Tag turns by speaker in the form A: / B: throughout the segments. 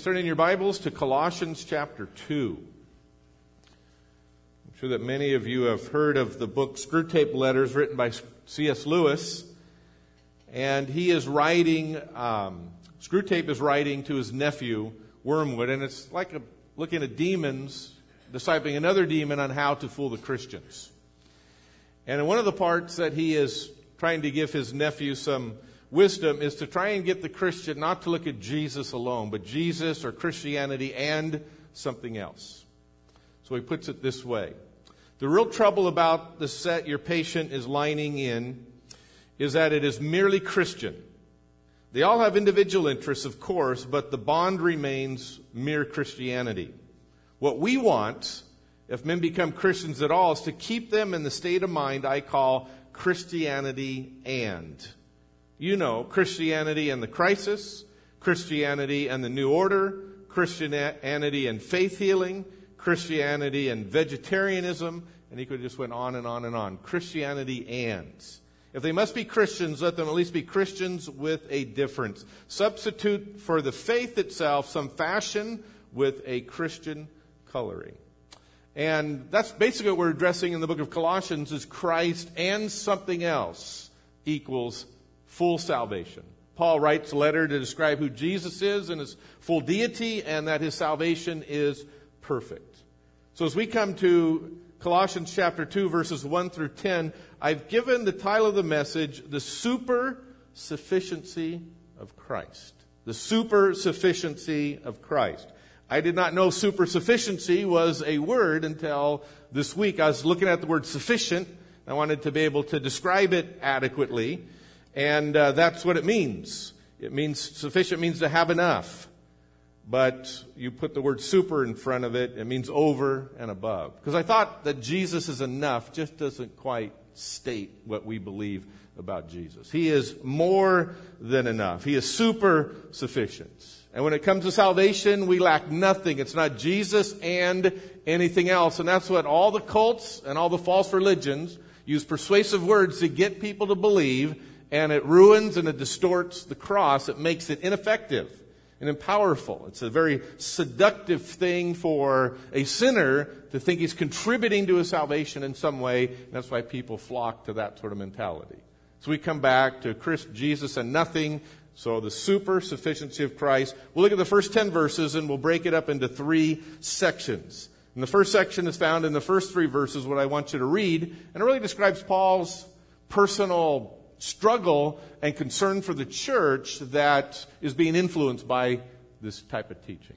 A: Turn in your Bibles to Colossians chapter 2. I'm sure that many of you have heard of the book Screwtape Letters written by C.S. Lewis. And he is writing, Screwtape is writing to his nephew, Wormwood. And it's like looking at demons, discipling another demon on how to fool the Christians. And in one of the parts that he is trying to give his nephew some wisdom is to try and get the Christian not to look at Jesus alone, but Jesus or Christianity and something else. So he puts it this way. The real trouble about the set your patient is lining in is that it is merely Christian. They all have individual interests, of course, but the bond remains mere Christianity. What we want, if men become Christians at all, is to keep them in the state of mind I call Christianity and. You know, Christianity and the crisis, Christianity and the new order, Christianity and faith healing, Christianity and vegetarianism, and he could have just went on and on and on. Christianity and. If they must be Christians, let them at least be Christians with a difference. Substitute for the faith itself some fashion with a Christian coloring. And that's basically what we're addressing in the book of Colossians is Christ and something else equals full salvation. Paul writes a letter to describe who Jesus is and his full deity and that his salvation is perfect. So as we come to Colossians chapter 2 verses 1 through 10, I've given the title of the message, The Super Sufficiency of Christ. The Super Sufficiency of Christ. I did not know super sufficiency was a word until this week. I was looking at the word sufficient. I wanted to be able to describe it adequately. And that's what it means. It means sufficient means to have enough. But you put the word super in front of it, it means over and above. Because I thought that Jesus is enough just doesn't quite state what we believe about Jesus. He is more than enough. He is super sufficient. And when it comes to salvation, we lack nothing. It's not Jesus and anything else. And that's what all the cults and all the false religions use persuasive words to get people to believe. And it ruins and it distorts the cross. It makes it ineffective and impowerful. It's a very seductive thing for a sinner to think he's contributing to his salvation in some way. And that's why people flock to that sort of mentality. So we come back to Jesus and nothing. So the super sufficiency of Christ. We'll look at the first 10 verses and we'll break it up into 3 sections. And the first section is found in the first 3 verses, what I want you to read. And it really describes Paul's personal struggle and concern for the church that is being influenced by this type of teaching.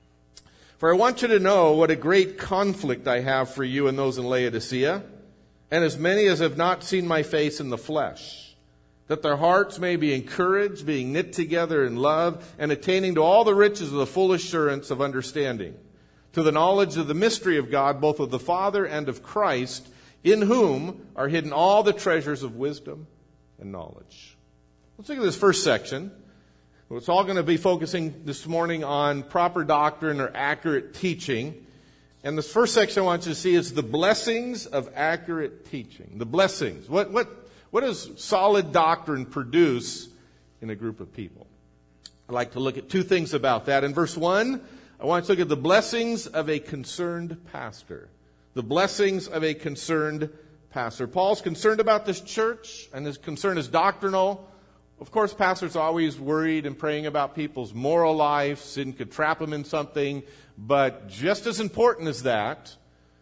A: For I want you to know what a great conflict I have for you and those in Laodicea, and as many as have not seen my face in the flesh, that their hearts may be encouraged, being knit together in love, and attaining to all the riches of the full assurance of understanding, to the knowledge of the mystery of God, both of the Father and of Christ, in whom are hidden all the treasures of wisdom and knowledge. Let's look at this first section. It's all going to be focusing this morning on proper doctrine or accurate teaching. And this first section I want you to see is the blessings of accurate teaching. The blessings. What does solid doctrine produce in a group of people? I'd like to look at 2 things about that. In verse 1, I want to look at the blessings of a concerned pastor. The blessings of a concerned pastor. Paul's concerned about this church, and his concern is doctrinal. Of course, pastors are always worried and praying about people's moral life. Sin could trap them in something. But just as important as that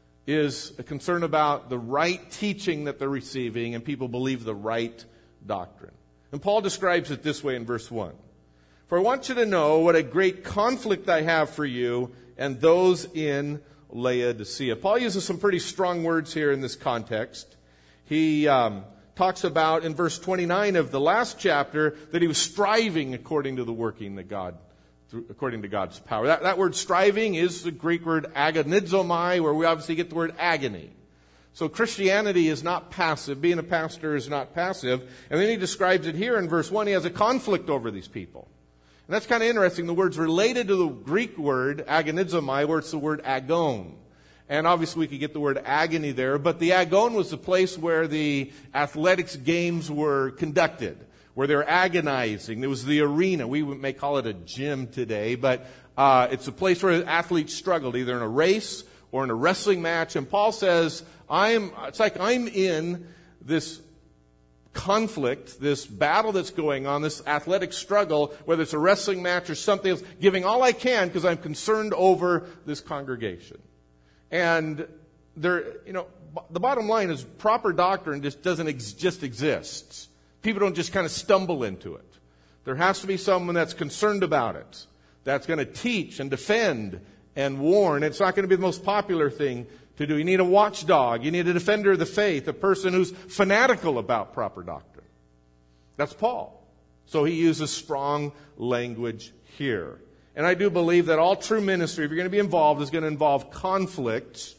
A: is a concern about the right teaching that they're receiving, and people believe the right doctrine. And Paul describes it this way in verse 1. For I want you to know what a great conflict I have for you and those in Laodicea. Paul uses some pretty strong words here in this context. He talks about in verse 29 of the last chapter that he was striving according to the working that God, according to God's power. That word striving is the Greek word agonizomai, where we obviously get the word agony. So Christianity is not passive. Being a pastor is not passive. And then he describes it here in verse 1. He has a conflict over these people. And that's kind of interesting. The word's related to the Greek word agonizomai, where it's the word agon. And obviously we could get the word agony there. But the agon was the place where the athletics games were conducted, where they're agonizing. It was the arena. We may call it a gym today, but it's a place where athletes struggled, either in a race or in a wrestling match. And Paul says, it's like I'm in this conflict, this battle that's going on, this athletic struggle, whether it's a wrestling match or something else, giving all I can because I'm concerned over this congregation. And the bottom line is proper doctrine just doesn't just exist. People don't just kind of stumble into it. There has to be someone that's concerned about it, that's going to teach and defend and warn. It's not going to be the most popular thing to do. You need a watchdog. You need a defender of the faith, a person who's fanatical about proper doctrine. That's Paul. So he uses strong language here. And I do believe that all true ministry, if you're going to be involved, is going to involve conflict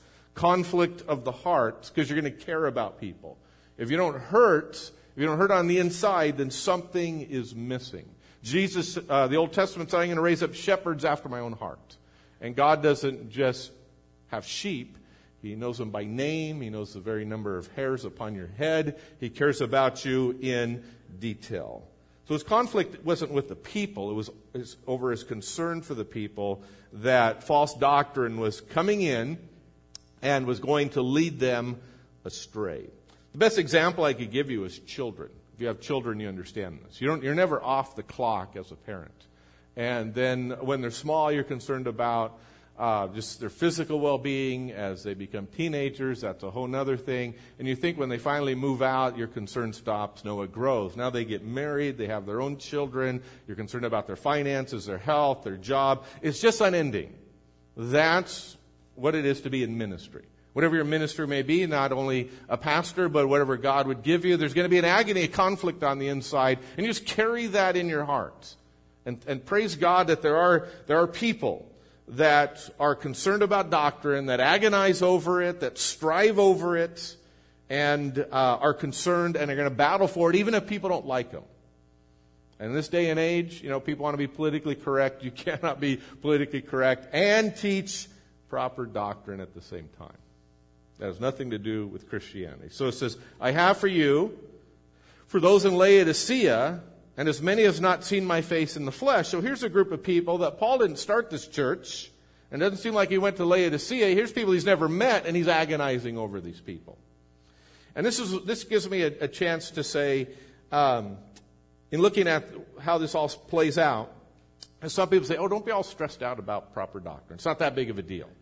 A: of the heart, because you're going to care about people. If you don't hurt on the inside, then something is missing. Jesus, the Old Testament saying, I'm going to raise up shepherds after my own heart. And God doesn't just have sheep. He knows them by name. He knows the very number of hairs upon your head. He cares about you in detail. So his conflict wasn't with the people. It was over his concern for the people, that false doctrine was coming in and was going to lead them astray. The best example I could give you is children. If you have children, you understand this. You're never off the clock as a parent. And then when they're small, you're concerned about just their physical well-being. As they become teenagers, that's a whole other thing. And you think when they finally move out, your concern stops. No, it grows. Now they get married. They have their own children. You're concerned about their finances, their health, their job. It's just unending. That's what it is to be in ministry. Whatever your ministry may be, not only a pastor, but whatever God would give you, there's going to be an agony, a conflict on the inside. And you just carry that in your heart. And praise God that there are people that are concerned about doctrine, that agonize over it, that strive over it, and are concerned and are going to battle for it, even if people don't like them. And in this day and age, people want to be politically correct. You cannot be politically correct and teach proper doctrine at the same time. That has nothing to do with Christianity. So it says, I have for you, for those in Laodicea, and as many as not seen my face in the flesh. So here's a group of people that Paul didn't start this church, and it doesn't seem like he went to Laodicea. Here's people he's never met, and he's agonizing over these people. And this gives me a chance to say, in looking at how this all plays out, and some people say, don't be all stressed out about proper doctrine. It's not that big of a deal.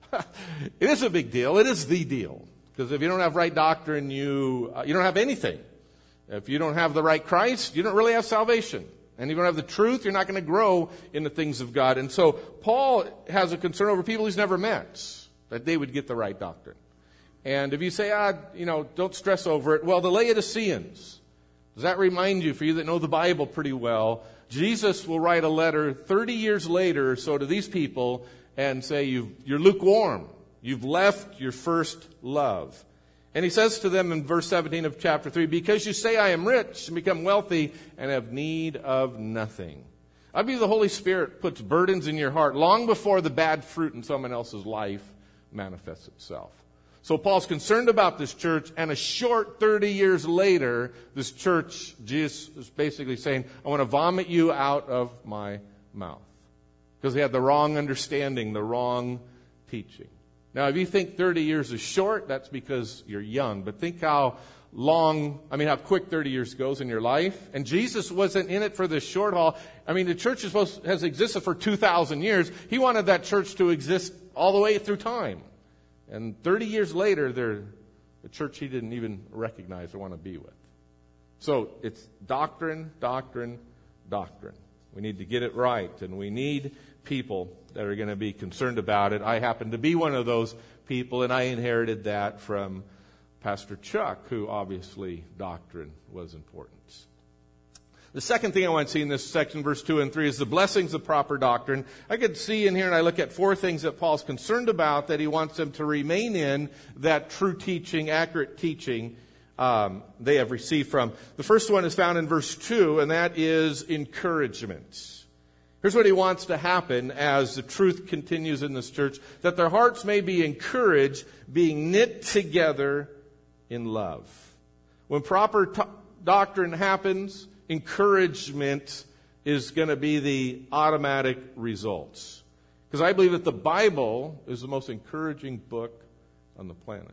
A: It is a big deal. It is the deal. Because if you don't have right doctrine, you don't have anything. If you don't have the right Christ, you don't really have salvation. And if you don't have the truth, you're not going to grow in the things of God. And so Paul has a concern over people he's never met, that they would get the right doctrine. And if you say, don't stress over it, well, the Laodiceans, does that remind you, for you that know the Bible pretty well, Jesus will write a letter 30 years later or so to these people and say, you're lukewarm. You've left your first love. And he says to them in verse 17 of chapter 3, because you say I am rich and become wealthy and have need of nothing. I believe the Holy Spirit puts burdens in your heart long before the bad fruit in someone else's life manifests itself. So Paul's concerned about this church, and a short 30 years later, this church, Jesus is basically saying, I want to vomit you out of my mouth. Because they had the wrong understanding, the wrong teaching. Now, if you think 30 years is short, that's because you're young. But think how quick 30 years goes in your life. And Jesus wasn't in it for the short haul. The church has existed for 2,000 years. He wanted that church to exist all the way through time. And 30 years later, they're a church he didn't even recognize or want to be with. So it's doctrine, doctrine, doctrine. We need to get it right, and we need people that are going to be concerned about it. I happen to be one of those people, and I inherited that from Pastor Chuck, who obviously doctrine was important. The second thing I want to see in this section, verse 2 and 3, is the blessings of proper doctrine. I could see in here, and I look at 4 things that Paul's concerned about, that he wants them to remain in, that true teaching, accurate teaching they have received from. The first one is found in verse 2, and that is encouragement. Here's what he wants to happen as the truth continues in this church, that their hearts may be encouraged, being knit together in love. When proper doctrine happens, encouragement is going to be the automatic results. Because I believe that the Bible is the most encouraging book on the planet.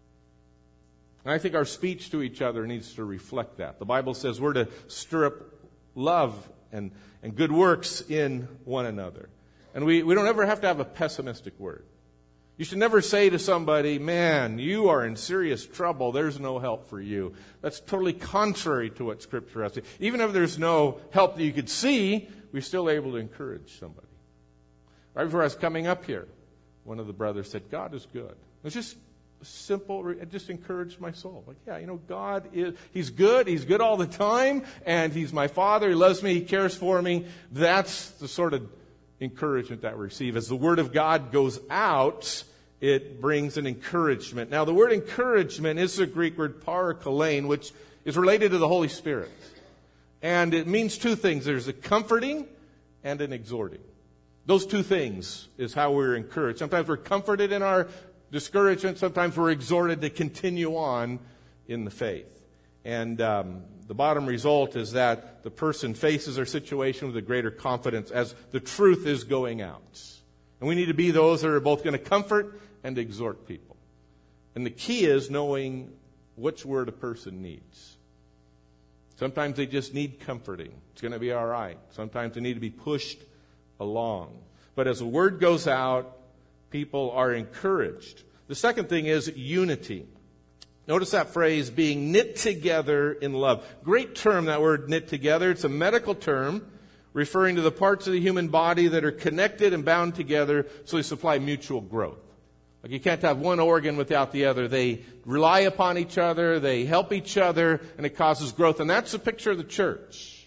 A: And I think our speech to each other needs to reflect that. The Bible says we're to stir up love and good works in one another. And we don't ever have to have a pessimistic word. You should never say to somebody, man, you are in serious trouble. There's no help for you. That's totally contrary to what Scripture has to say. Even if there's no help that you could see, we're still able to encourage somebody. Right before I was coming up here, one of the brothers said, God is good. It's just simple. It just encouraged my soul. Like, yeah, God is, He's good. He's good all the time. And He's my Father. He loves me. He cares for me. That's the sort of encouragement that we receive. As the Word of God goes out, it brings an encouragement. Now, the word encouragement is the Greek word parakalein, which is related to the Holy Spirit. And it means two things. There's a comforting and an exhorting. Those two things is how we're encouraged. Sometimes we're comforted in our discouragement. Sometimes we're exhorted to continue on in the faith. And the bottom result is that the person faces their situation with a greater confidence as the truth is going out. And we need to be those that are both going to comfort and exhort people. And the key is knowing which word a person needs. Sometimes they just need comforting. It's going to be all right. Sometimes they need to be pushed along. But as the word goes out, people are encouraged. The second thing is unity. Notice that phrase, being knit together in love. Great term, that word knit together. It's a medical term referring to the parts of the human body that are connected and bound together so they supply mutual growth. Like you can't have one organ without the other. They rely upon each other, they help each other, and it causes growth. And that's a picture of the church.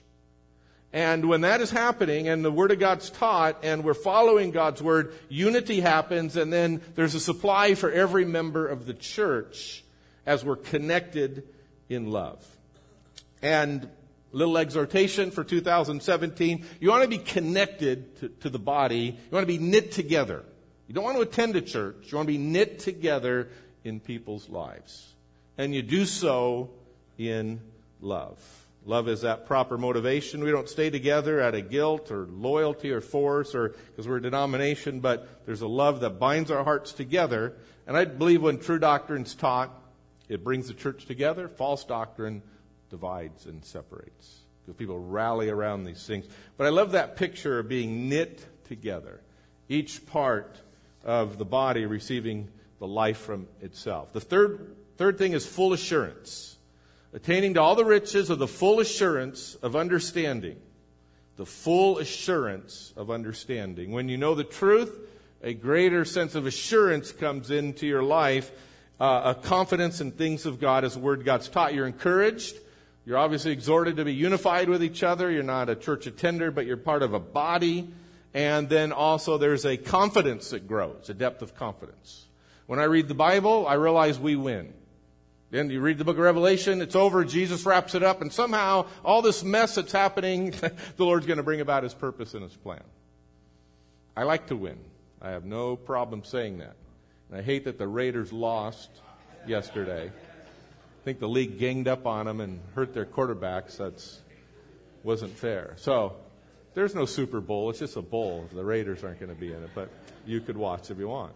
A: And when that is happening and the Word of God's taught and we're following God's Word, unity happens, and then there's a supply for every member of the church as we're connected in love. And little exhortation for 2017. You want to be connected to the body. You want to be knit together. You don't want to attend a church. You want to be knit together in people's lives. And you do so in love. Love is that proper motivation. We don't stay together out of guilt or loyalty or force or because we're a denomination, but there's a love that binds our hearts together. And I believe when true doctrine's taught, it brings the church together. False doctrine divides and separates because people rally around these things. But I love that picture of being knit together. Each part of the body receiving the life from itself. The third thing is full assurance. Attaining to all the riches of the full assurance of understanding. The full assurance of understanding. When you know the truth, a greater sense of assurance comes into your life. A confidence in things of God as the Word of God's taught. You're encouraged. You're obviously exhorted to be unified with each other. You're not a church attender, but you're part of a body. And then also there's a confidence that grows, a depth of confidence. When I read the Bible, I realize we win. Then you read the book of Revelation, it's over, Jesus wraps it up, and somehow all this mess that's happening, the Lord's going to bring about His purpose and His plan. I like to win. I have no problem saying that. And I hate that the Raiders lost yesterday. I think the league ganged up on them and hurt their quarterbacks. Wasn't fair. So there's no Super Bowl. It's just a bowl. The Raiders aren't going to be in it, but you could watch if you want.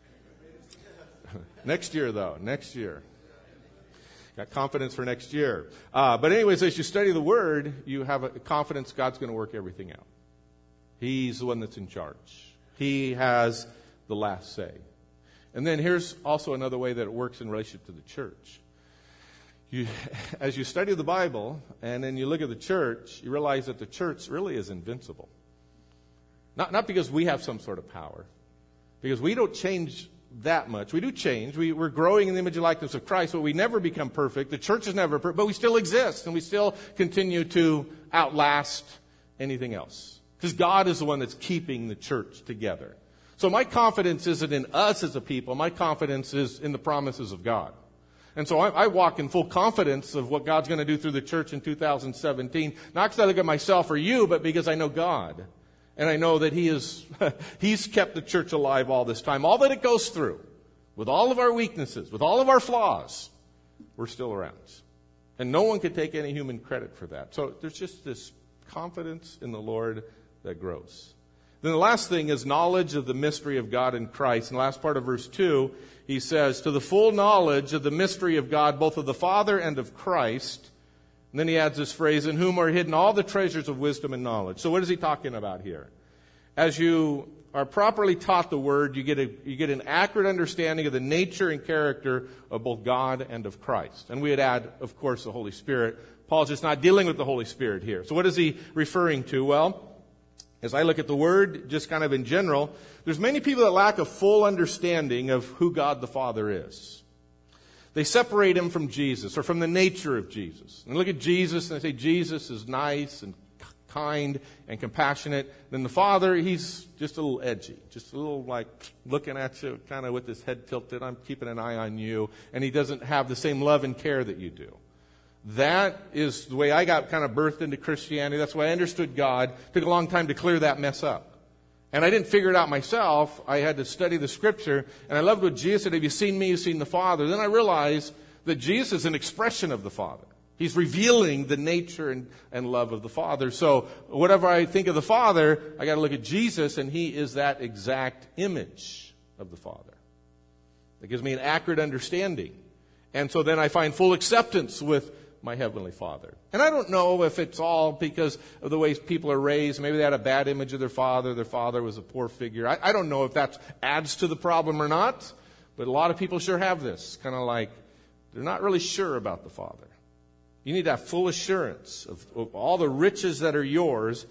A: Next year, though. Next year. Got confidence for next year. But anyways, as you study the Word, you have a confidence God's going to work everything out. He's the one that's in charge. He has the last say. And then here's also another way that it works in relationship to the church. As you study the Bible and then you look at the church, you realize that the church really is invincible. Not because we have some sort of power, because we don't change that much. We do change. We're growing in the image and likeness of Christ, but we never become perfect. The church is never perfect, but we still exist, and we still continue to outlast anything else. Because God is the one that's keeping the church together. So my confidence isn't in us as a people. My confidence is in the promises of God. And so I walk in full confidence of what God's going to do through the church in 2017. Not because I look at myself or you, but because I know God. And I know that He's kept the church alive all this time. All that it goes through, with all of our weaknesses, with all of our flaws, we're still around. And no one can take any human credit for that. So there's just this confidence in the Lord that grows. Then the last thing is knowledge of the mystery of God in Christ. In the last part of verse 2, he says, to the full knowledge of the mystery of God, both of the Father and of Christ. And then he adds this phrase, in whom are hidden all the treasures of wisdom and knowledge. So what is he talking about here? As you are properly taught the Word, you get an accurate understanding of the nature and character of both God and of Christ. And we would add, of course, the Holy Spirit. Paul's just not dealing with the Holy Spirit here. So what is he referring to? Well, as I look at the Word, just kind of in general, there's many people that lack a full understanding of who God the Father is. They separate Him from Jesus or from the nature of Jesus. And look at Jesus and they say Jesus is nice and kind and compassionate. Then the Father, He's just a little edgy, just a little like looking at you kind of with his head tilted. I'm keeping an eye on you. And He doesn't have the same love and care that you do. That is the way I got kind of birthed into Christianity. That's the way I understood God. It took a long time to clear that mess up. And I didn't figure it out myself. I had to study the Scripture. And I loved what Jesus said, have you seen me, you've seen the Father. Then I realized that Jesus is an expression of the Father. He's revealing the nature and love of the Father. So whatever I think of the Father, I got to look at Jesus, and He is that exact image of the Father. That gives me an accurate understanding. And so then I find full acceptance with my Heavenly Father. And I don't know if it's all because of the way people are raised. Maybe they had a bad image of their father. Their father was a poor figure. I don't know if that adds to the problem or not. But a lot of people sure have this. Kind of like they're not really sure about the Father. You need to have full assurance of all the riches that are yours,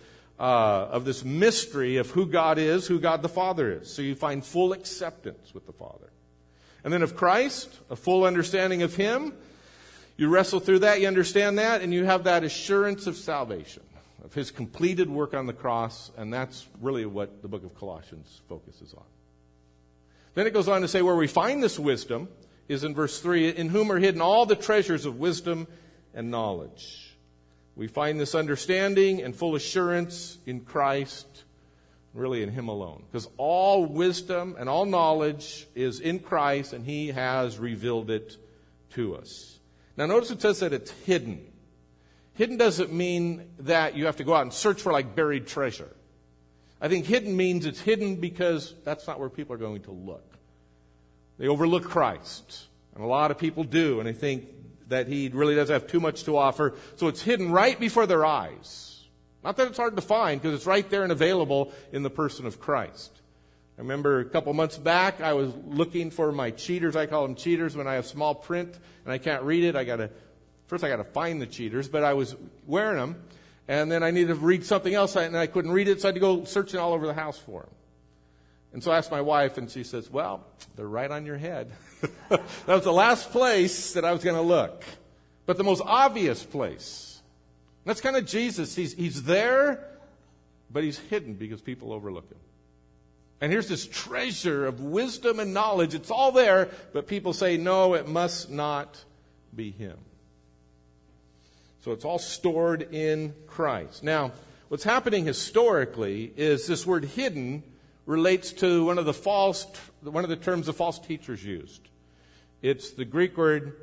A: of this mystery of who God is, who God the Father is. So you find full acceptance with the Father. And then of Christ, a full understanding of Him. You wrestle through that, you understand that, and you have that assurance of salvation, of His completed work on the cross, and that's really what the book of Colossians focuses on. Then it goes on to say where we find this wisdom is in verse 3, in whom are hidden all the treasures of wisdom and knowledge. We find this understanding and full assurance in Christ, really in Him alone. Because all wisdom and all knowledge is in Christ, and He has revealed it to us. Now notice it says that it's hidden. Hidden doesn't mean that you have to go out and search for like buried treasure. I think hidden means it's hidden because that's not where people are going to look. They overlook Christ. And a lot of people do, and they think that He really does have too much to offer. So it's hidden right before their eyes. Not that it's hard to find, because it's right there and available in the person of Christ. I remember a couple months back, I was looking for my cheaters. I call them cheaters when I have small print and I can't read it. First I got to find the cheaters, but I was wearing them. And then I needed to read something else, and I couldn't read it, so I had to go searching all over the house for them. And so I asked my wife, and she says, well, they're right on your head. That was the last place that I was going to look. But the most obvious place. That's kind of Jesus. He's there, but He's hidden because people overlook Him. And here's this treasure of wisdom and knowledge. It's all there, but people say, no, it must not be Him. So it's all stored in Christ. Now, what's happening historically is this word hidden relates to one of the terms the false teachers used. It's the Greek word,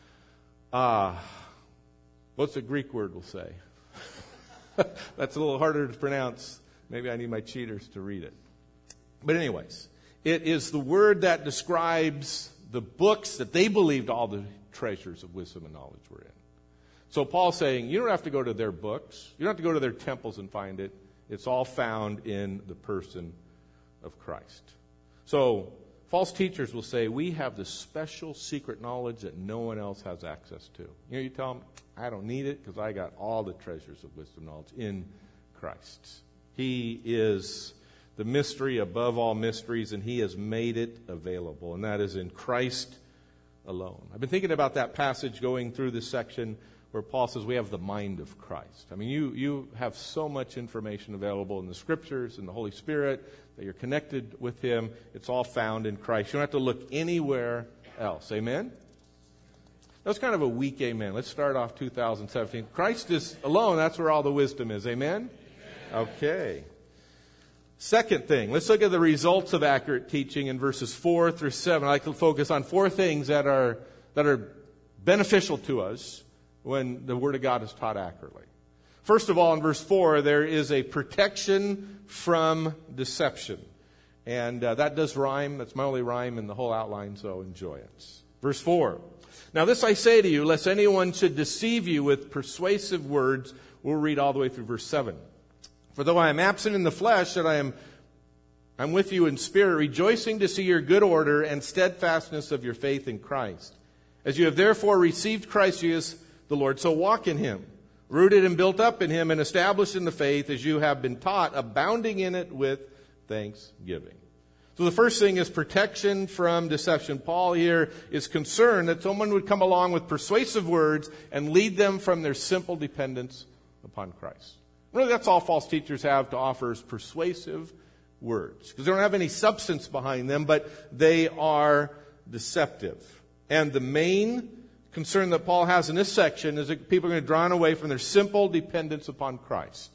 A: what's the Greek word we'll say? That's a little harder to pronounce. Maybe I need my cheaters to read it. But anyways, it is the word that describes the books that they believed all the treasures of wisdom and knowledge were in. So Paul's saying, you don't have to go to their books. You don't have to go to their temples and find it. It's all found in the person of Christ. So false teachers will say, we have this special secret knowledge that no one else has access to. You tell them, I don't need it because I got all the treasures of wisdom and knowledge in Christ. He is the mystery above all mysteries, and He has made it available, and that is in Christ alone. I've been thinking about that passage going through this section where Paul says we have the mind of Christ. I mean, you have so much information available in the Scriptures and the Holy Spirit that you're connected with Him. It's all found in Christ. You don't have to look anywhere else. Amen? That's kind of a weak amen. Let's start off 2017. Christ is alone. That's where all the wisdom is. Amen? Okay. Second thing, let's look at the results of accurate teaching in verses 4 through 7. I'd like to focus on four things that are beneficial to us when the Word of God is taught accurately. First of all, in verse 4, there is a protection from deception. And that does rhyme. That's my only rhyme in the whole outline, so enjoy it. Verse 4. Now this I say to you, lest anyone should deceive you with persuasive words. We'll read all the way through verse 7. For though I am absent in the flesh, that I'm with you in spirit, rejoicing to see your good order and steadfastness of your faith in Christ. As you have therefore received Christ Jesus the Lord, so walk in him, rooted and built up in him and established in the faith as you have been taught, abounding in it with thanksgiving. So the first thing is protection from deception. Paul here is concerned that someone would come along with persuasive words and lead them from their simple dependence upon Christ. Really, that's all false teachers have to offer is persuasive words, because they don't have any substance behind them, but they are deceptive. And the main concern that Paul has in this section is that people are going to draw away from their simple dependence upon Christ.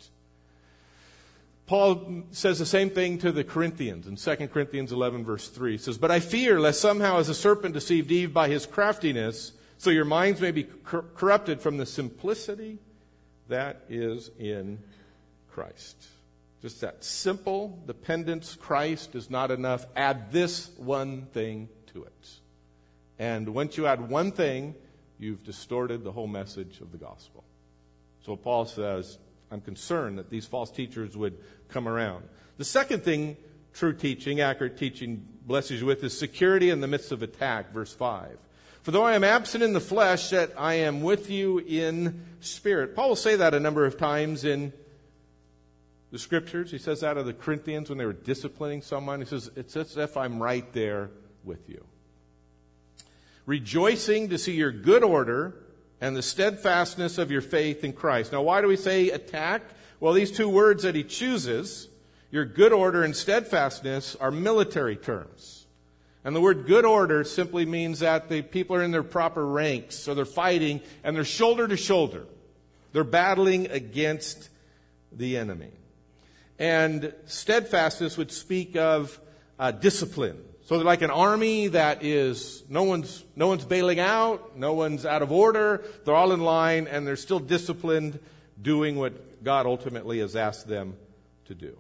A: Paul says the same thing to the Corinthians in 2 Corinthians 11, verse 3. He says, but I fear lest somehow as the serpent deceived Eve by his craftiness, so your minds may be corrupted from the simplicity that is in Christ. Just that simple dependence. Christ is not enough. Add this one thing to it. And once you add one thing, you've distorted the whole message of the gospel. So Paul says, I'm concerned that these false teachers would come around. The second thing true teaching, accurate teaching blesses you with is security in the midst of attack. Verse 5. For though I am absent in the flesh, yet I am with you in spirit. Paul will say that a number of times in the scriptures. He says that of the Corinthians when they were disciplining someone. He says, it's as if I'm right there with you. Rejoicing to see your good order and the steadfastness of your faith in Christ. Now, why do we say attack? Well, these two words that he chooses, your good order and steadfastness, are military terms. And the word good order simply means that the people are in their proper ranks, so they're fighting, and they're shoulder to shoulder. They're battling against the enemy. And steadfastness would speak of discipline. So they're like an army that is, no one's bailing out, no one's out of order, they're all in line, and they're still disciplined, doing what God ultimately has asked them to do.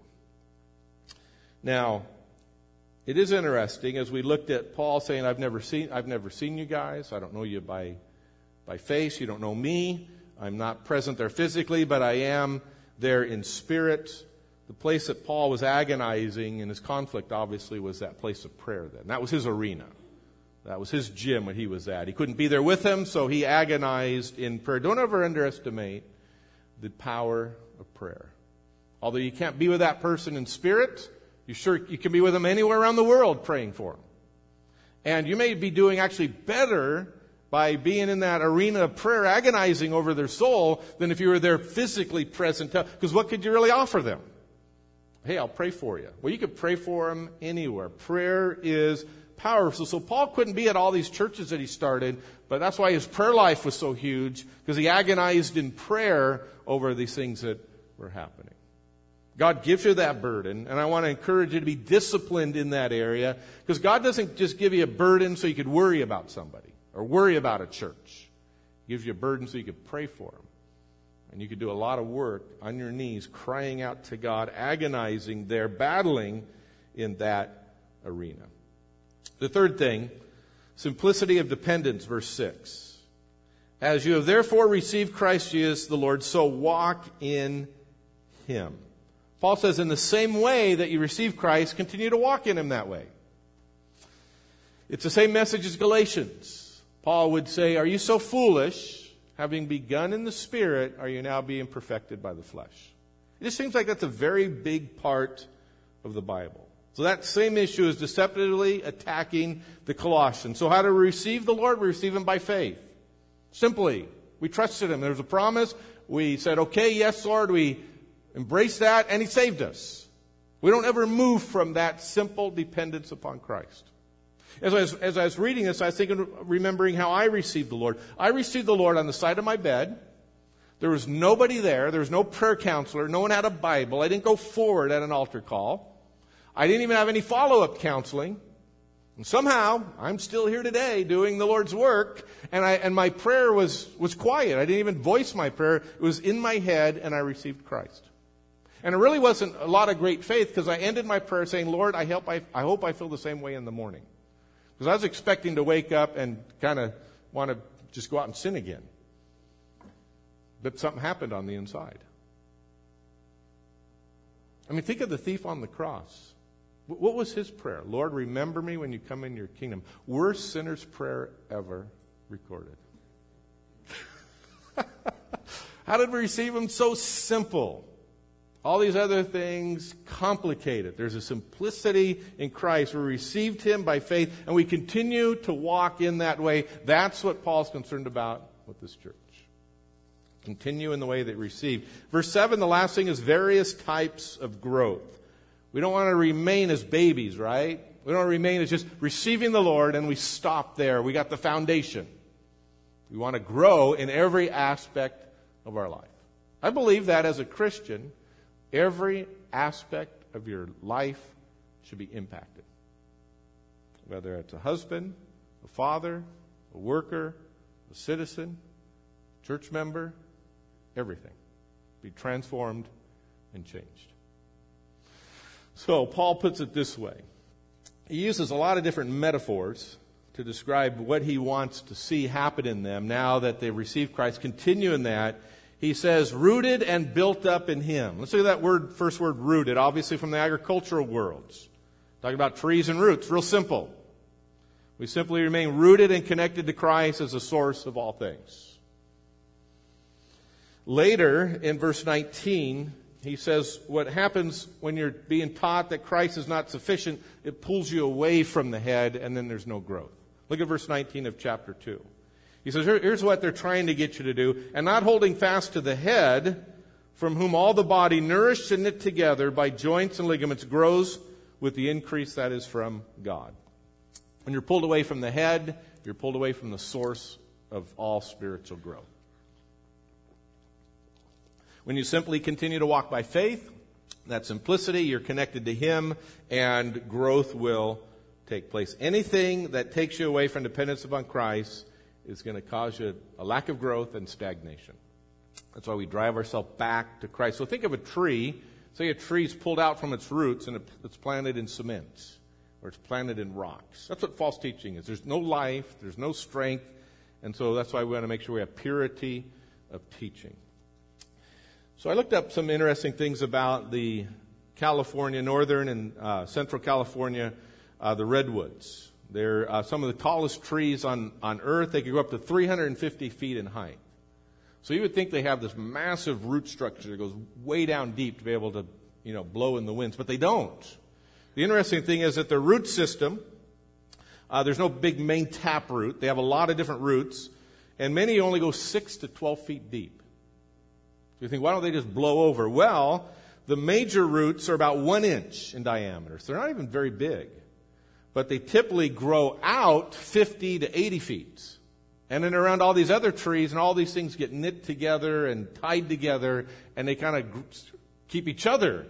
A: Now, it is interesting, as we looked at Paul saying, I've never seen you guys, I don't know you by face, you don't know me, I'm not present there physically, but I am there in spirit. The place that Paul was agonizing in his conflict, obviously, was that place of prayer then. That was his arena. That was his gym when he was at. He couldn't be there with him, so he agonized in prayer. Don't ever underestimate the power of prayer. Although you can't be with that person in spirit, you can be with them anywhere around the world praying for them. And you may be doing actually better by being in that arena of prayer, agonizing over their soul, than if you were there physically present. Because what could you really offer them? Hey, I'll pray for you. Well, you could pray for them anywhere. Prayer is powerful. So Paul couldn't be at all these churches that he started, but that's why his prayer life was so huge, because he agonized in prayer over these things that were happening. God gives you that burden, and I want to encourage you to be disciplined in that area, because God doesn't just give you a burden so you could worry about somebody or worry about a church. He gives you a burden so you could pray for them. And you could do a lot of work on your knees, crying out to God, agonizing there, battling in that arena. The third thing, simplicity of dependence, verse 6. As you have therefore received Christ Jesus the Lord, so walk in him. Paul says, in the same way that you receive Christ, continue to walk in him that way. It's the same message as Galatians. Paul would say, are you so foolish? Having begun in the Spirit, are you now being perfected by the flesh? It just seems like that's a very big part of the Bible. So that same issue is deceptively attacking the Colossians. So how do we receive the Lord? We receive him by faith. Simply, we trusted him. There was a promise. We said, okay, yes, Lord. We embraced that, and he saved us. We don't ever move from that simple dependence upon Christ. As I was reading this, I was remembering how I received the Lord. I received the Lord on the side of my bed. There was nobody there. There was no prayer counselor. No one had a Bible. I didn't go forward at an altar call. I didn't even have any follow-up counseling. And somehow, I'm still here today doing the Lord's work, and my prayer was quiet. I didn't even voice my prayer. It was in my head, and I received Christ. And it really wasn't a lot of great faith, because I ended my prayer saying, Lord, I hope I feel the same way in the morning. Because I was expecting to wake up and kind of want to just go out and sin again. But something happened on the inside. I mean, think of the thief on the cross. What was his prayer? Lord, remember me when you come in your kingdom. Worst sinner's prayer ever recorded. How did we receive him? So simple. All these other things complicated. There's a simplicity in Christ. We received him by faith, and we continue to walk in that way. That's what Paul's concerned about with this church. Continue in the way they received. Verse 7, the last thing is various types of growth. We don't want to remain as babies, right? We don't want to remain as just receiving the Lord and we stop there. We got the foundation. We want to grow in every aspect of our life. I believe that as a Christian, every aspect of your life should be impacted. Whether it's a husband, a father, a worker, a citizen, church member, everything. Be transformed and changed. So Paul puts it this way. He uses a lot of different metaphors to describe what he wants to see happen in them now that they've received Christ. Continue in that. He says, rooted and built up in him. Let's look at that first word, rooted, obviously from the agricultural worlds. Talking about trees and roots, real simple. We simply remain rooted and connected to Christ as the source of all things. Later, in verse 19, he says what happens when you're being taught that Christ is not sufficient, it pulls you away from the head, and then there's no growth. Look at verse 19 of chapter 2. He says, here's what they're trying to get you to do. And not holding fast to the head, from whom all the body, nourished and knit together by joints and ligaments, grows with the increase that is from God. When you're pulled away from the head, you're pulled away from the source of all spiritual growth. When you simply continue to walk by faith, that simplicity, you're connected to him, and growth will take place. Anything that takes you away from dependence upon Christ is going to cause you a lack of growth and stagnation. That's why we drive ourselves back to Christ. So think of a tree. Say a tree's pulled out from its roots and it's planted in cement, or it's planted in rocks. That's what false teaching is. There's no life, there's no strength, and so that's why we want to make sure we have purity of teaching. So I looked up some interesting things about the California, northern and central California, the redwoods. They're some of the tallest trees on earth. They could go up to 350 feet in height. So you would think they have this massive root structure that goes way down deep to be able to, blow in the winds, but they don't. The interesting thing is that their root system, there's no big main tap root. They have a lot of different roots, and many only go 6 to 12 feet deep. You think, why don't they just blow over? Well, the major roots are about 1 inch in diameter, so they're not even very big. But they typically grow out 50 to 80 feet. And then around all these other trees, and all these things get knit together and tied together, and they kind of keep each other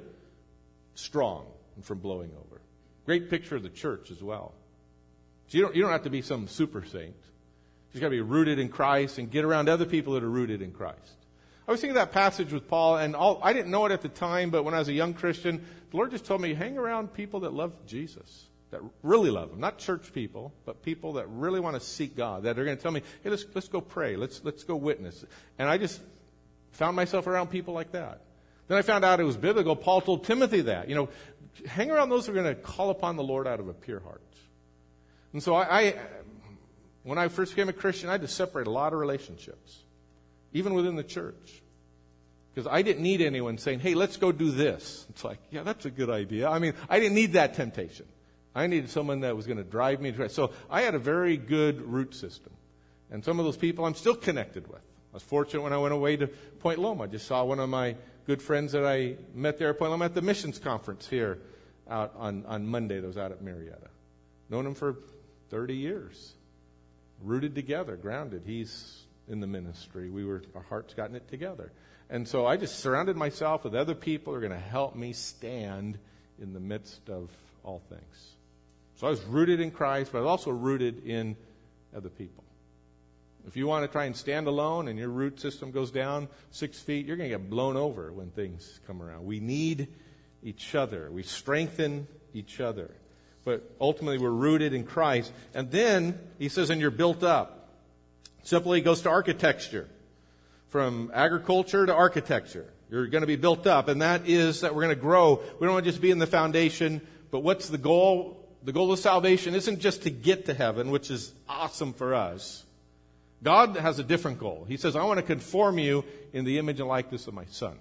A: strong from blowing over. Great picture of the church as well. So you don't have to be some super saint. You just got to be rooted in Christ and get around other people that are rooted in Christ. I was thinking of that passage with Paul, and I didn't know it at the time, but when I was a young Christian, the Lord just told me, hang around people that love Jesus, that really love him. Not church people, but people that really want to seek God, that are going to tell me, hey, let's go pray, let's go witness. And I just found myself around people like that. Then I found out it was biblical. Paul told Timothy that. Hang around those who are going to call upon the Lord out of a pure heart. And so when I first became a Christian, I had to separate a lot of relationships, even within the church. Because I didn't need anyone saying, hey, let's go do this. It's like, yeah, that's a good idea. I didn't need that temptation. I needed someone that was going to drive me to Christ. So I had a very good root system. And some of those people I'm still connected with. I was fortunate when I went away to Point Loma. I just saw one of my good friends that I met there at Point Loma at the missions conference here out on Monday that was out at Marietta. Known him for 30 years. Rooted together, grounded. He's in the ministry. Our hearts got knit together. And so I just surrounded myself with other people who are going to help me stand in the midst of all things. So I was rooted in Christ, but I was also rooted in other people. If you want to try and stand alone and your root system goes down 6 feet, you're going to get blown over when things come around. We need each other. We strengthen each other. But ultimately, we're rooted in Christ. And then, he says, and you're built up. Simply goes to architecture. From agriculture to architecture. You're going to be built up. And that is that we're going to grow. We don't want to just be in the foundation. But what's the goal? The goal of salvation isn't just to get to heaven, which is awesome for us. God has a different goal. He says, I want to conform you in the image and likeness of my Son.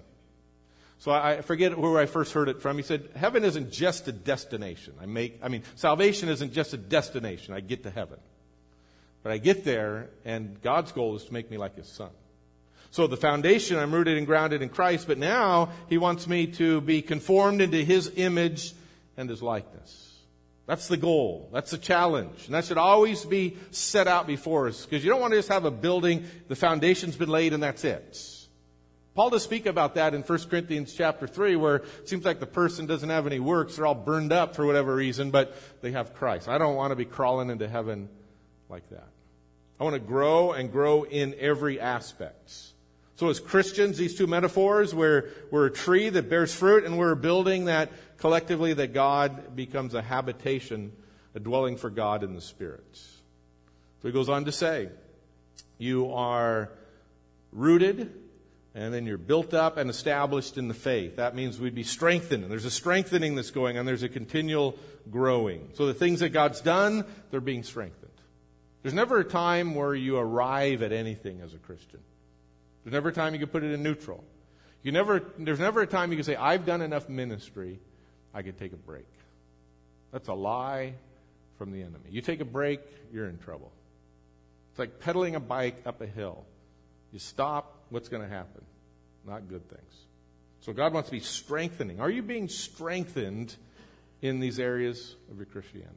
A: So I forget where I first heard it from. He said, heaven isn't just a destination. Salvation isn't just a destination. I get to heaven. But I get there, and God's goal is to make me like His Son. So the foundation, I'm rooted and grounded in Christ, but now He wants me to be conformed into His image and His likeness. That's the goal. That's the challenge. And that should always be set out before us. Because you don't want to just have a building, the foundation's been laid, and that's it. Paul does speak about that in 1 Corinthians chapter 3, where it seems like the person doesn't have any works. They're all burned up for whatever reason, but they have Christ. I don't want to be crawling into heaven like that. I want to grow and grow in every aspect. So as Christians, these two metaphors, we're a tree that bears fruit, and we're a building that collectively that God becomes a habitation, a dwelling for God in the Spirit. So he goes on to say, you are rooted, and then you're built up and established in the faith. That means we'd be strengthened. And there's a strengthening that's going on. There's a continual growing. So the things that God's done, they're being strengthened. There's never a time where you arrive at anything as a Christian. There's never a time you can put it in neutral. There's never a time you can say, I've done enough ministry, I could take a break. That's a lie from the enemy. You take a break, you're in trouble. It's like pedaling a bike up a hill. You stop, what's going to happen? Not good things. So God wants to be strengthening. Are you being strengthened in these areas of your Christianity?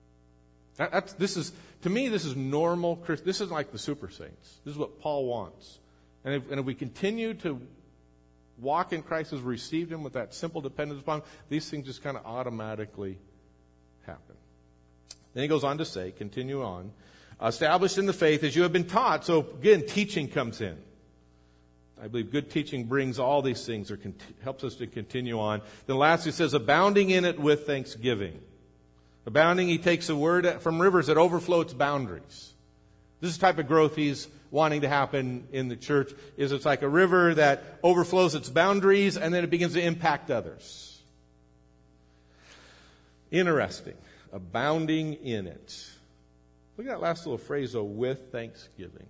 A: To me, this is normal. This is like the super saints. This is what Paul wants. And if we continue to walk in Christ as we received Him with that simple dependence upon Him, these things just kind of automatically happen. Then he goes on to say, continue on, established in the faith as you have been taught. So again, teaching comes in. I believe good teaching brings all these things or helps us to continue on. Then lastly, it says, abounding in it with thanksgiving. Abounding, he takes a word from rivers that overflow its boundaries. This is the type of growth he's wanting to happen in the church. It's like a river that overflows its boundaries and then it begins to impact others. Interesting. Abounding in it. Look at that last little phrase, though, with thanksgiving.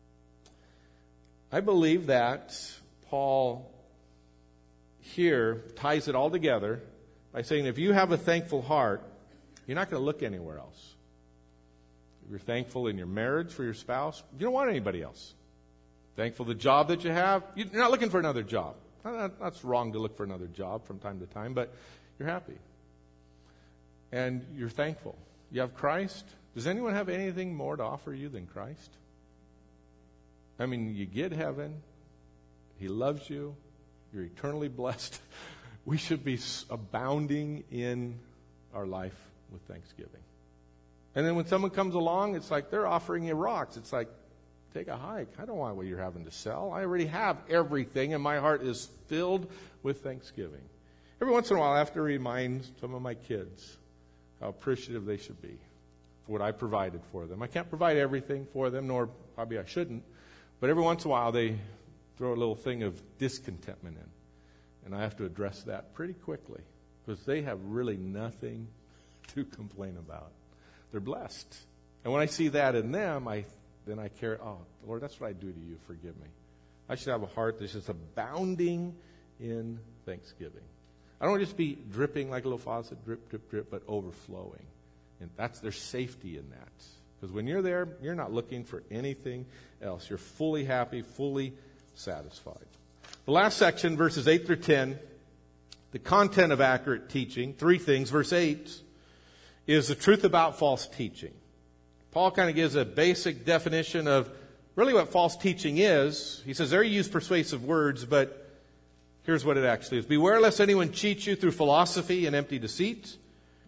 A: I believe that Paul here ties it all together by saying if you have a thankful heart, you're not going to look anywhere else. If you're thankful in your marriage for your spouse, you don't want anybody else. Thankful the job that you have, you're not looking for another job. That's wrong to look for another job from time to time, but you're happy. And you're thankful. You have Christ. Does anyone have anything more to offer you than Christ? I mean, you get heaven. He loves you. You're eternally blessed. We should be abounding in our life with thanksgiving. And then when someone comes along, it's like they're offering you rocks. It's like, take a hike. I don't want what you're having to sell. I already have everything, and my heart is filled with thanksgiving. Every once in a while, I have to remind some of my kids how appreciative they should be for what I provided for them. I can't provide everything for them, nor probably I shouldn't. But every once in a while, they throw a little thing of discontentment in. And I have to address that pretty quickly because they have really nothing to complain about. They're blessed. And when I see that in them, then I care, oh, Lord, that's what I do to you. Forgive me. I should have a heart that's just abounding in thanksgiving. I don't want to just be dripping like a little faucet, drip, drip, drip, but overflowing. And there's safety in that. Because when you're there, you're not looking for anything else. You're fully happy, fully satisfied. The last section, verses 8 through 10, the content of accurate teaching, 3 things. Verse 8 is the truth about false teaching. Paul kind of gives a basic definition of really what false teaching is. He says there you use persuasive words, but here's what it actually is. Beware lest anyone cheat you through philosophy and empty deceit,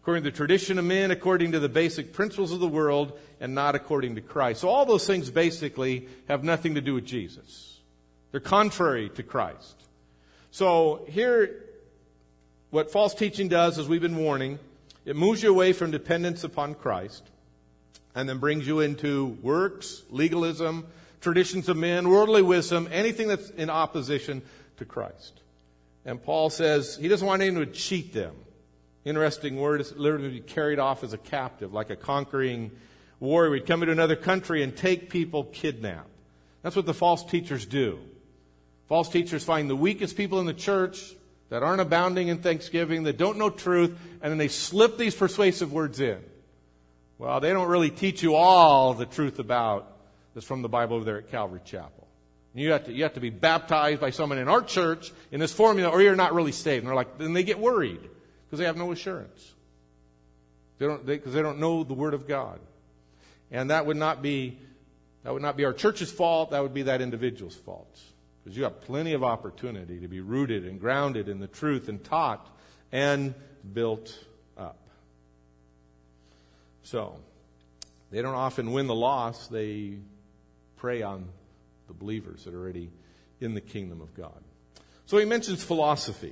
A: according to the tradition of men, according to the basic principles of the world, and not according to Christ. So all those things basically have nothing to do with Jesus. They're contrary to Christ. So here, what false teaching does, as we've been warning, it moves you away from dependence upon Christ and then brings you into works, legalism, traditions of men, worldly wisdom, anything that's in opposition to Christ. And Paul says he doesn't want anyone to cheat them. Interesting word, is literally be carried off as a captive, like a conquering warrior. We'd come into another country and take people kidnapped. That's what the false teachers do. False teachers find the weakest people in the church that aren't abounding in thanksgiving, that don't know truth, and then they slip these persuasive words in. Well, they don't really teach you all the truth about that's from the Bible over there at Calvary Chapel. You have to be baptized by someone in our church in this formula, or you're not really saved. And they're like, then they get worried because they have no assurance. Because they don't know the Word of God, and that would not be our church's fault. That would be that individual's fault. Because you have plenty of opportunity to be rooted and grounded in the truth and taught and built up. So, they don't often win the loss. They prey on the believers that are already in the kingdom of God. So he mentions philosophy.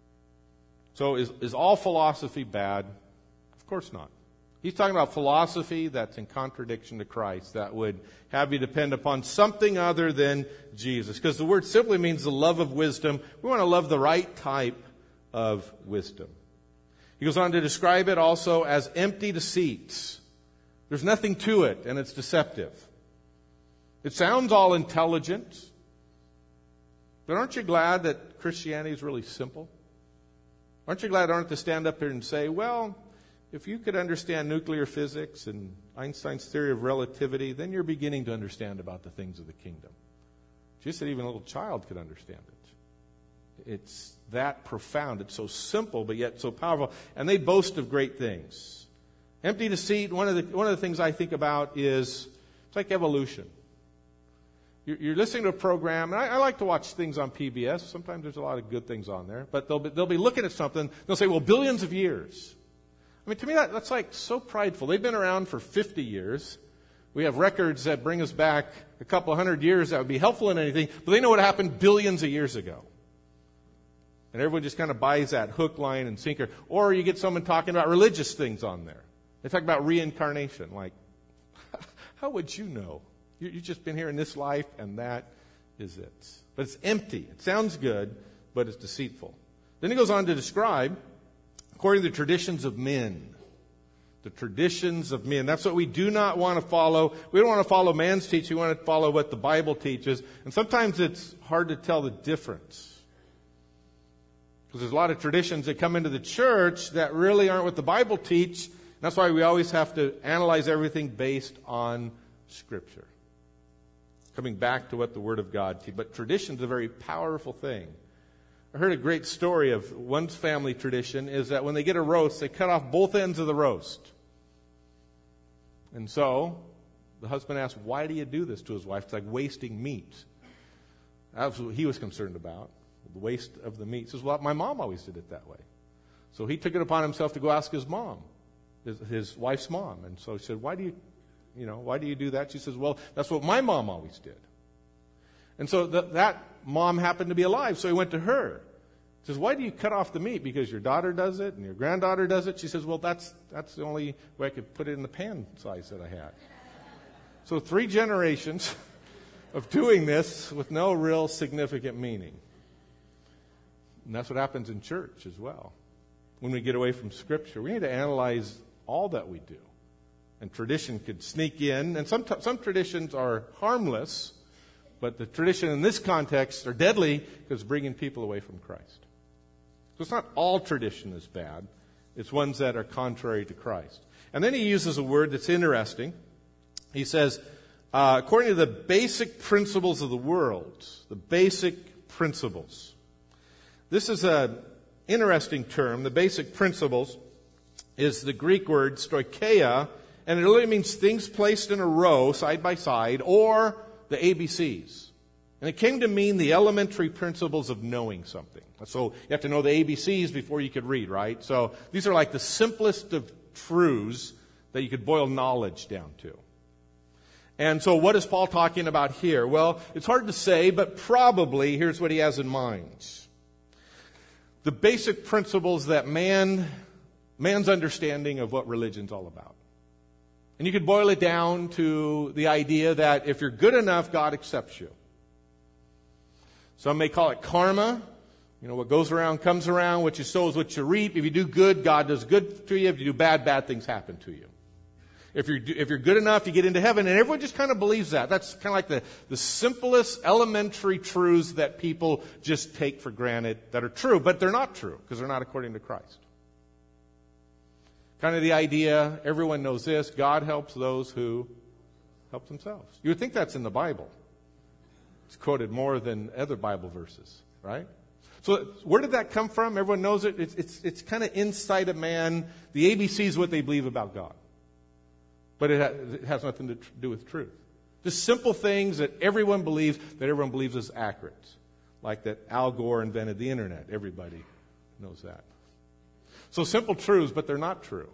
A: So is all philosophy bad? Of course not. He's talking about philosophy that's in contradiction to Christ, that would have you depend upon something other than Jesus. Because the word simply means the love of wisdom. We want to love the right type of wisdom. He goes on to describe it also as empty deceits. There's nothing to it, and it's deceptive. It sounds all intelligent, but aren't you glad that Christianity is really simple? Aren't you glad I don't have to stand up here and say, well, if you could understand nuclear physics and Einstein's theory of relativity, then you're beginning to understand about the things of the kingdom. Just that even a little child could understand it. It's that profound. It's so simple, but yet so powerful. And they boast of great things. Empty deceit, one of the things I think about is, it's like evolution. You're listening to a program, and I like to watch things on PBS. Sometimes there's a lot of good things on there. But they'll be looking at something, they'll say, well, billions of years. I mean, to me, that's like so prideful. They've been around for 50 years. We have records that bring us back a couple hundred years that would be helpful in anything, but they know what happened billions of years ago. And everyone just kind of buys that hook, line, and sinker. Or you get someone talking about religious things on there. They talk about reincarnation. Like, how would you know? You've just been here in this life, and that is it. But it's empty. It sounds good, but it's deceitful. Then he goes on to describe, according to the traditions of men. The traditions of men. That's what we do not want to follow. We don't want to follow man's teaching. We want to follow what the Bible teaches. And sometimes it's hard to tell the difference. Because there's a lot of traditions that come into the church that really aren't what the Bible teaches. That's why we always have to analyze everything based on Scripture. Coming back to what the Word of God teaches. But tradition is a very powerful thing. I heard a great story of one's family tradition is that when they get a roast, they cut off both ends of the roast. And so the husband asked, why do you do this to his wife? It's like wasting meat. That's what he was concerned about, the waste of the meat. He says, well, my mom always did it that way. So he took it upon himself to go ask his mom, his wife's mom. And so he said, why do you do that? She says, well, that's what my mom always did. And so that mom happened to be alive, so he went to her. He says, why do you cut off the meat? Because your daughter does it and your granddaughter does it? She says, well, that's the only way I could put it in the pan size that I had. So 3 generations of doing this with no real significant meaning. And that's what happens in church as well. When we get away from Scripture, we need to analyze all that we do. And tradition could sneak in. And some traditions are harmless, but the tradition in this context are deadly because it's bringing people away from Christ. So it's not all tradition is bad. It's ones that are contrary to Christ. And then he uses a word that's interesting. He says, according to the basic principles of the world, the basic principles. This is an interesting term. The basic principles is the Greek word stoicheia, and it literally means things placed in a row, side by side, or the ABCs. And it came to mean the elementary principles of knowing something. So you have to know the ABCs before you could read, right? So these are like the simplest of truths that you could boil knowledge down to. And so what is Paul talking about here? Well, it's hard to say, but probably here's what he has in mind. The basic principles that man's understanding of what religion's all about. And you could boil it down to the idea that if you're good enough, God accepts you. Some may call it karma. You know, what goes around comes around. What you sow is what you reap. If you do good, God does good to you. If you do bad, bad things happen to you. If you're good enough, you get into heaven. And everyone just kind of believes that. That's kind of like the simplest elementary truths that people just take for granted that are true. But they're not true because they're not according to Christ. Kind of the idea, everyone knows this, God helps those who help themselves. You would think that's in the Bible. It's quoted more than other Bible verses, right? So where did that come from? Everyone knows it. It's kind of inside of man. The ABC is what they believe about God. But it has nothing to do with truth. Just simple things that everyone believes is accurate. Like that Al Gore invented the internet. Everybody knows that. So simple truths, but they're not true.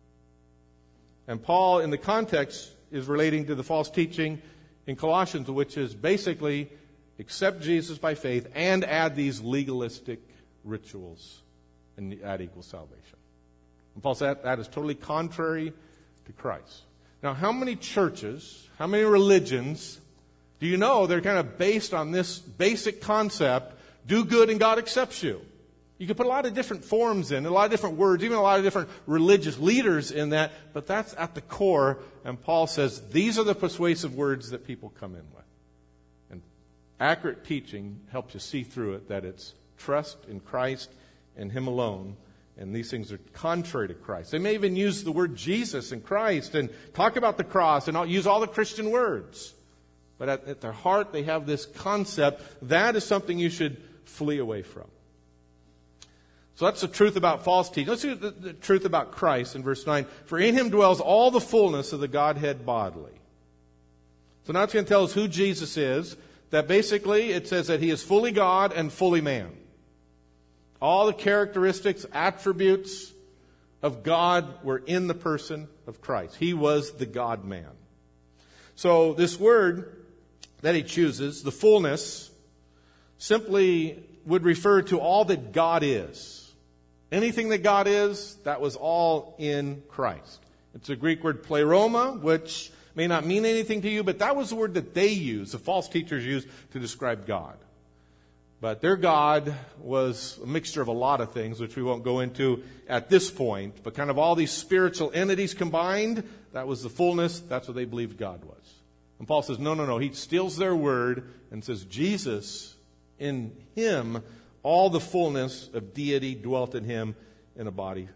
A: And Paul, in the context, is relating to the false teaching in Colossians, which is basically accept Jesus by faith and add these legalistic rituals, and that equals salvation. And Paul said that is totally contrary to Christ. Now, how many churches, how many religions do you know they're kind of based on this basic concept, do good and God accepts you? You can put a lot of different forms in, a lot of different words, even a lot of different religious leaders in that, but that's at the core. And Paul says these are the persuasive words that people come in with. And accurate teaching helps you see through it that it's trust in Christ and Him alone. And these things are contrary to Christ. They may even use the word Jesus and Christ and talk about the cross and use all the Christian words. But at their heart, they have this concept. That is something you should flee away from. So that's the truth about false teaching. Let's see the truth about Christ in verse 9. For in Him dwells all the fullness of the Godhead bodily. So now it's going to tell us who Jesus is. That basically it says that He is fully God and fully man. All the characteristics, attributes of God were in the person of Christ. He was the God-man. So this word that he chooses, the fullness, simply would refer to all that God is. Anything that God is, that was all in Christ. It's a Greek word pleroma, which may not mean anything to you, but that was the word that they used, the false teachers used to describe God. But their God was a mixture of a lot of things, which we won't go into at this point. But kind of all these spiritual entities combined, that was the fullness. That's what they believed God was. And Paul says, no. He steals their word and says, Jesus, in Him, all the fullness of deity dwelt in Him in a body.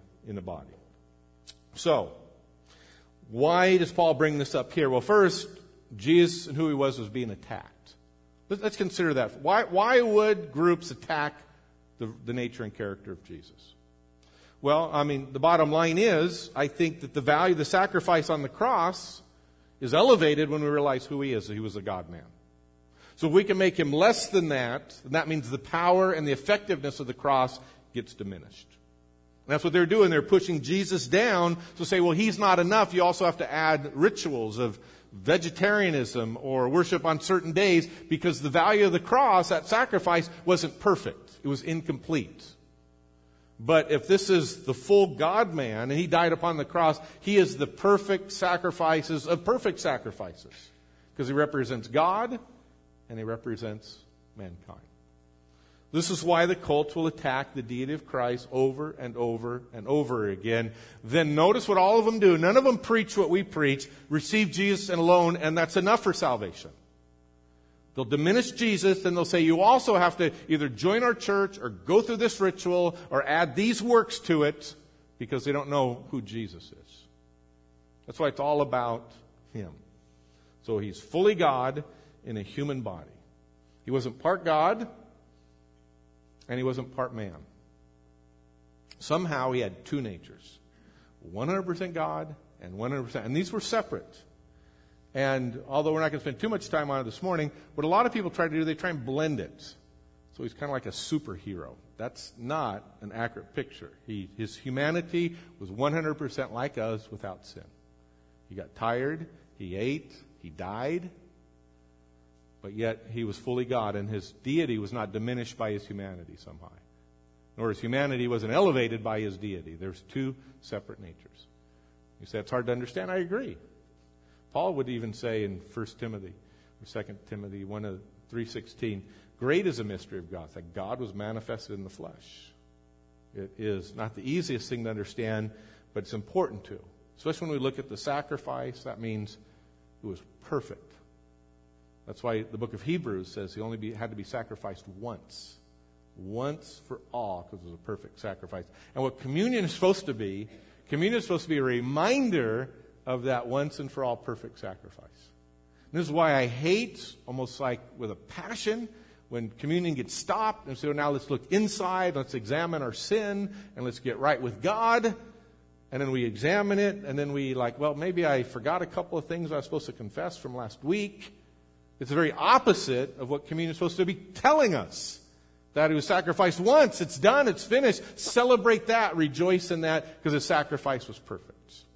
A: So, why does Paul bring this up here? Well, first, Jesus and who He was being attacked. Let's consider that. Why would groups attack the nature and character of Jesus? Well, I mean, the bottom line is, I think that the value of the sacrifice on the cross is elevated when we realize who He is. He was a God-man. So if we can make Him less than that, then that means the power and the effectiveness of the cross gets diminished. And that's what they're doing. They're pushing Jesus down to say, well, He's not enough. You also have to add rituals of vegetarianism or worship on certain days because the value of the cross, that sacrifice, wasn't perfect. It was incomplete. But if this is the full God-man and He died upon the cross, He is the perfect sacrifices of perfect sacrifices because He represents God and He represents mankind. This is why the cults will attack the deity of Christ over and over and over again. Then notice what all of them do. None of them preach what we preach. Receive Jesus and alone, and that's enough for salvation. They'll diminish Jesus, then they'll say you also have to either join our church or go through this ritual or add these works to it because they don't know who Jesus is. That's why it's all about Him. So He's fully God in a human body. He wasn't part God, and He wasn't part man. Somehow He had two natures. 100% God and 100%. And these were separate. And although we're not going to spend too much time on it this morning, what a lot of people try to do, they try and blend it. So he's kind of like a superhero. That's not an accurate picture. His humanity was 100% like us without sin. He got tired, he ate, he died, but yet he was fully God, and his deity was not diminished by his humanity somehow. Nor his humanity wasn't elevated by his deity. There's two separate natures. You say it's hard to understand? I agree. Paul would even say in 1 Timothy, or 2 Timothy 3:16, great is the mystery of God, that God was manifested in the flesh. It is not the easiest thing to understand, but it's important to. Especially when we look at the sacrifice, that means it was perfect. That's why the book of Hebrews says he only had to be sacrificed once. Once for all, because it was a perfect sacrifice. And what communion is supposed to be a reminder of that once and for all perfect sacrifice. And this is why I hate, almost like with a passion, when communion gets stopped and so now let's look inside, let's examine our sin, and let's get right with God. And then we examine it, and then we well, maybe I forgot a couple of things I was supposed to confess from last week. It's the very opposite of what communion is supposed to be telling us. That it was sacrificed once, it's done, it's finished. Celebrate that, rejoice in that, because the sacrifice was perfect.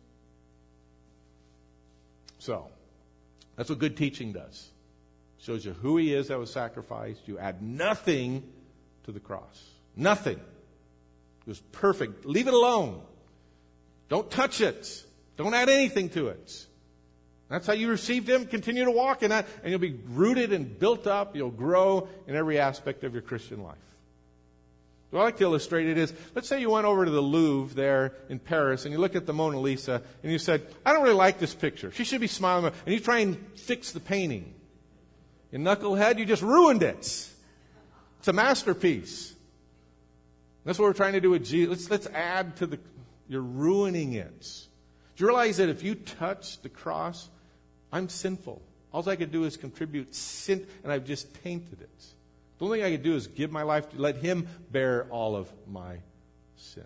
A: So, that's what good teaching does. It shows you who he is that was sacrificed. You add nothing to the cross. Nothing. It was perfect. Leave it alone. Don't touch it. Don't add anything to it. That's how you received him. Continue to walk in that, and you'll be rooted and built up. You'll grow in every aspect of your Christian life. What I like to illustrate it is, let's say you went over to the Louvre there in Paris, and you look at the Mona Lisa, and you said, I don't really like this picture. She should be smiling. And you try and fix the painting. You knucklehead, you just ruined it. It's a masterpiece. That's what we're trying to do with Jesus. Let's add to you're ruining it. Do you realize that if you touch the cross, I'm sinful. All I could do is contribute sin, and I've just tainted it. The only thing I could do is give my life to let him bear all of my sin.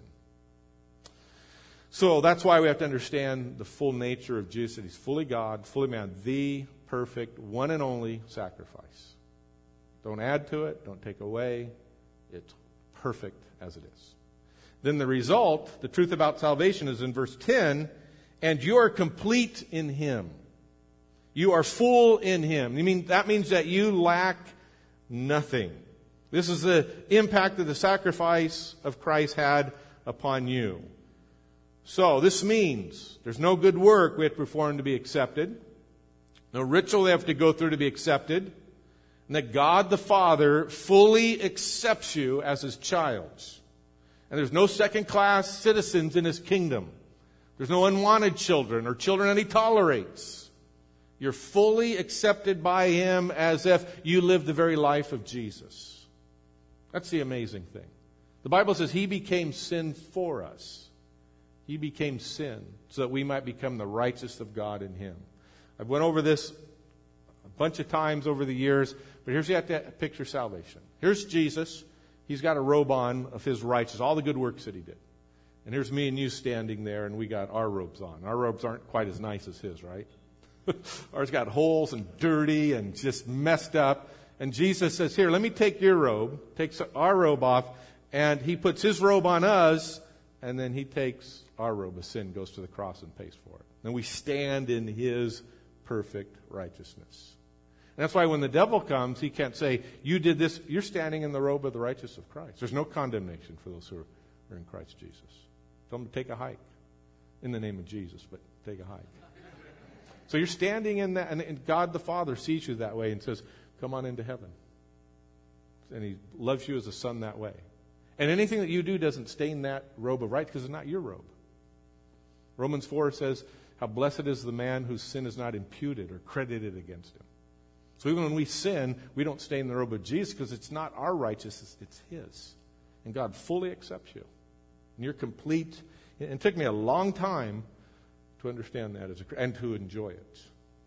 A: So that's why we have to understand the full nature of Jesus. That he's fully God, fully man, the perfect, one and only sacrifice. Don't add to it, don't take away. It's perfect as it is. Then the result, the truth about salvation is in verse 10, and you are complete in him. You are full in him. That means that you lack nothing. This is the impact that the sacrifice of Christ had upon you. So this means there's no good work we have to perform to be accepted. No ritual they have to go through to be accepted. And that God the Father fully accepts you as his child. And there's no second-class citizens in his kingdom. There's no unwanted children or children that he tolerates. You're fully accepted by him as if you lived the very life of Jesus. That's the amazing thing. The Bible says he became sin for us. He became sin so that we might become the righteousness of God in him. I've went over this a bunch of times over the years, but here's you have to picture salvation. Here's Jesus. He's got a robe on of his righteousness, all the good works that he did. And here's me and you standing there, and we got our robes on. Our robes aren't quite as nice as his, right? Ours got holes and dirty and just messed up. And Jesus says, here, let me take your robe, takes our robe off, and he puts his robe on us, and then he takes our robe of sin, goes to the cross and pays for it. And we stand in his perfect righteousness. And that's why when the devil comes, he can't say, you did this. You're standing in the robe of the righteousness of Christ. There's no condemnation for those who are in Christ Jesus. Tell them to take a hike in the name of Jesus, but take a hike. So you're standing in that, and God the Father sees you that way and says, come on into heaven. And he loves you as a son that way. And anything that you do doesn't stain that robe of right because it's not your robe. Romans 4 says, how blessed is the man whose sin is not imputed or credited against him. So even when we sin, we don't stain the robe of Jesus because it's not our righteousness, it's his. And God fully accepts you. And you're complete. It took me a long time to understand that and to enjoy it.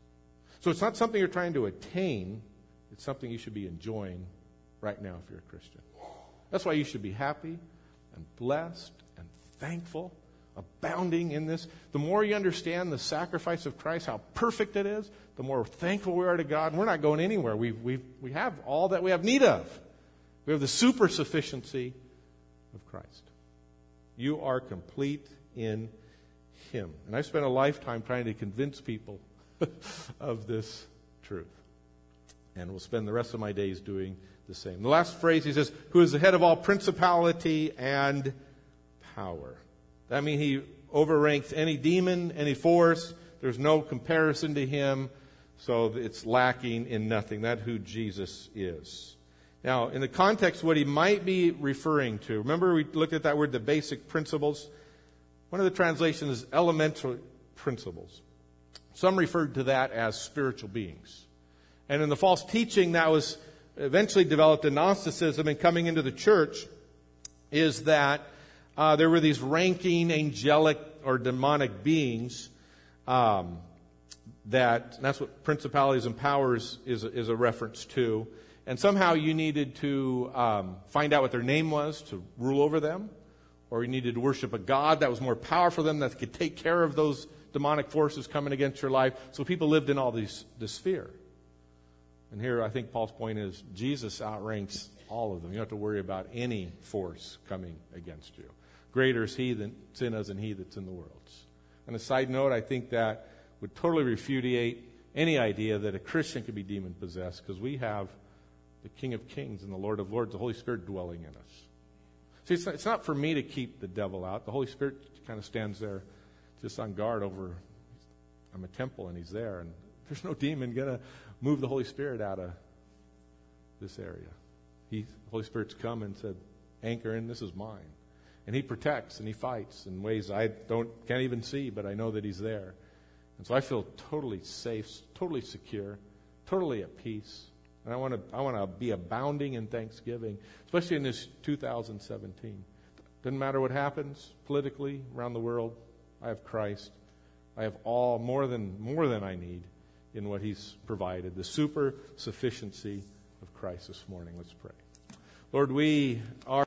A: So it's not something you're trying to attain. It's something you should be enjoying right now if you're a Christian. That's why you should be happy and blessed and thankful abounding in this. The more you understand the sacrifice of Christ, how perfect it is, the more thankful we are to God. And we're not going anywhere. We have all that we have need of. We have the super sufficiency of Christ. You are complete in Him. And I've spent a lifetime trying to convince people of this truth. And will spend the rest of my days doing the same. The last phrase, he says, who is the head of all principality and power. That means he overranks any demon, any force. There's no comparison to him. So it's lacking in nothing. That's who Jesus is. Now, in the context, what he might be referring to, remember we looked at that word, the basic principles? One of the translations is elemental principles. Some referred to that as spiritual beings. And in the false teaching that was eventually developed in Gnosticism and coming into the church is that there were these ranking angelic or demonic beings that's what principalities and powers is a reference to. And somehow you needed to find out what their name was to rule over them, or you needed to worship a god that was more powerful than them, that could take care of those demonic forces coming against your life. So people lived in all this fear. And here I think Paul's point is Jesus outranks all of them. You don't have to worry about any force coming against you. Greater is he that's in us than he that's in the world. And a side note, I think that would totally repudiate any idea that a Christian could be demon-possessed, because we have the King of Kings and the Lord of Lords, the Holy Spirit dwelling in us. See, it's not for me to keep the devil out. The Holy Spirit kind of stands there just on guard over, I'm a temple and he's there, and there's no demon going to move the Holy Spirit out of this area. The Holy Spirit's come and said, anchor in, this is mine. And he protects and he fights in ways I can't even see, but I know that he's there. And so I feel totally safe, totally secure, totally at peace. And I want to be abounding in thanksgiving, especially in this 2017. Doesn't matter what happens politically around the world. I have Christ. I have all more than I need in what he's provided. The super sufficiency of Christ this morning. Let's pray. Lord, we are